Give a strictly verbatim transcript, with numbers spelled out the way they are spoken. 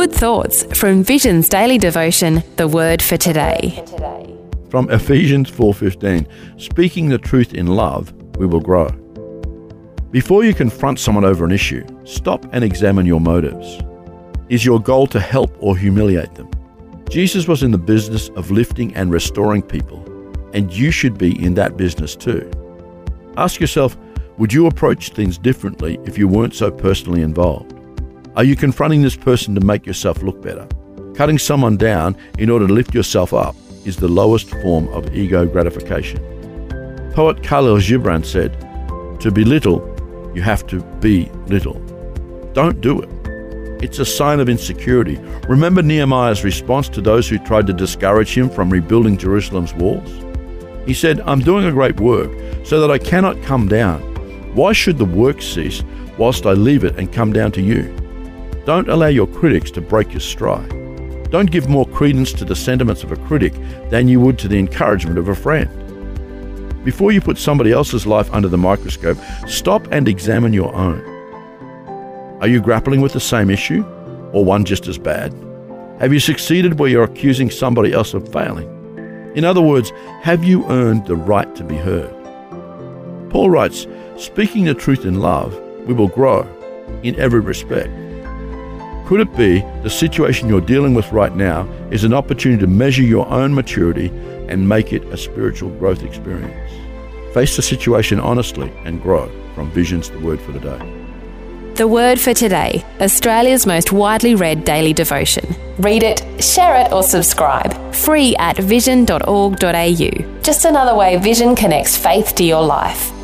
Good thoughts from Vision's daily devotion, The Word for Today. From Ephesians four fifteen, speaking the truth in love, we will grow. Before you confront someone over an issue, stop and examine your motives. Is your goal to help or humiliate them? Jesus was in the business of lifting and restoring people, and you should be in that business too. Ask yourself, would you approach things differently if you weren't so personally involved? Are you confronting this person to make yourself look better? Cutting someone down in order to lift yourself up is the lowest form of ego gratification. Poet Khalil Gibran said, "To be little, you have to be little." Don't do it. It's a sign of insecurity. Remember Nehemiah's response to those who tried to discourage him from rebuilding Jerusalem's walls? He said, "I'm doing a great work so that I cannot come down. Why should the work cease whilst I leave it and come down to you?" Don't allow your critics to break your stride. Don't give more credence to the sentiments of a critic than you would to the encouragement of a friend. Before you put somebody else's life under the microscope, stop and examine your own. Are you grappling with the same issue, or one just as bad? Have you succeeded where you're accusing somebody else of failing? In other words, have you earned the right to be heard? Paul writes, "Speaking the truth in love, we will grow in every respect." Could it be the situation you're dealing with right now is an opportunity to measure your own maturity and make it a spiritual growth experience? Face the situation honestly and grow. From Vision's The Word for Today. The Word for Today, Australia's most widely read daily devotion. Read it, share it or subscribe. Free at vision dot org dot a u. Just another way Vision connects faith to your life.